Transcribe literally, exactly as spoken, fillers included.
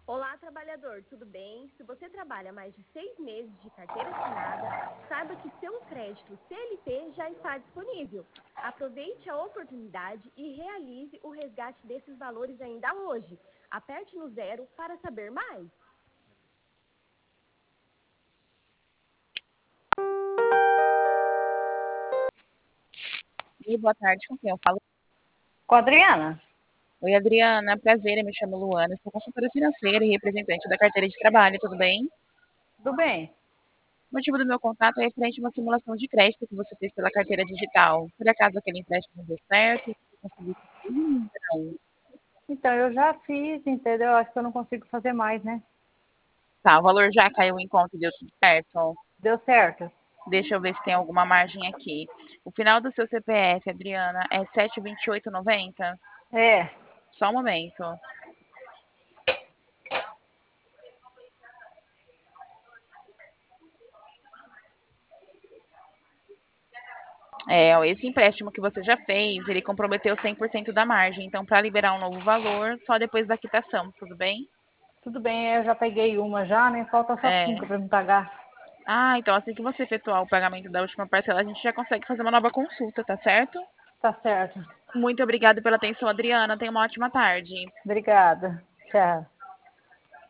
Olá, trabalhador, tudo bem? Se você trabalha mais de seis meses de carteira assinada, saiba que seu crédito C L T já está disponível. Aproveite a oportunidade e realize o resgate desses valores ainda hoje. Aperte no zero para saber mais. E boa tarde, com quem eu falo? Com a Adriana? Oi, Adriana, prazer, eu me chamo Luana, sou consultora financeira e representante da carteira de trabalho, tudo bem? Tudo bem. O motivo do meu contato é referente a uma simulação de crédito que você fez pela carteira digital. Por acaso aquele empréstimo não deu certo, você conseguiu cumprir? Não. Então, eu já fiz, entendeu? Acho que eu não consigo fazer mais, né? Tá, o valor já caiu em conta e deu tudo certo? Deu certo? Deixa eu ver se tem alguma margem aqui. O final do seu C P F, Adriana, é sete vinte e oito noventa? É. Só um momento. É, esse empréstimo que você já fez, ele comprometeu cem por cento da margem. Então, para liberar um novo valor, só depois da quitação, tudo bem? Tudo bem, eu já peguei uma já, né? Falta só É. cinco para me pagar. Ah, então assim que você efetuar o pagamento da última parcela, a gente já consegue fazer uma nova consulta, tá certo? Tá certo. Muito obrigada pela atenção, Adriana. Tenha uma ótima tarde. Obrigada. Tchau.